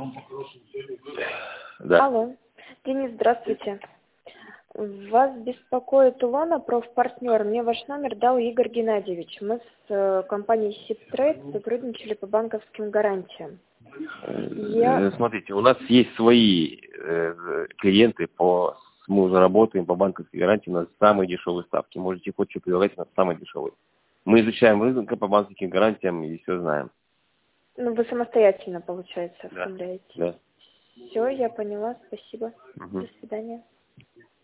Да. Алло. Денис, здравствуйте. Вас беспокоит Илона, профпартнер. Мне ваш номер дал Игорь Геннадьевич. Мы с компанией SIPTRADE сотрудничали по банковским гарантиям. Смотрите, у нас есть свои клиенты, мы уже работаем по банковской гарантии, у нас самые дешевые ставки. Можете хоть что предлагать, у нас самые дешевые. Мы изучаем рынок по банковским гарантиям и все знаем. Ну, вы самостоятельно, получается, Да. оформляете. Да. Все, я поняла, спасибо. Угу. До свидания.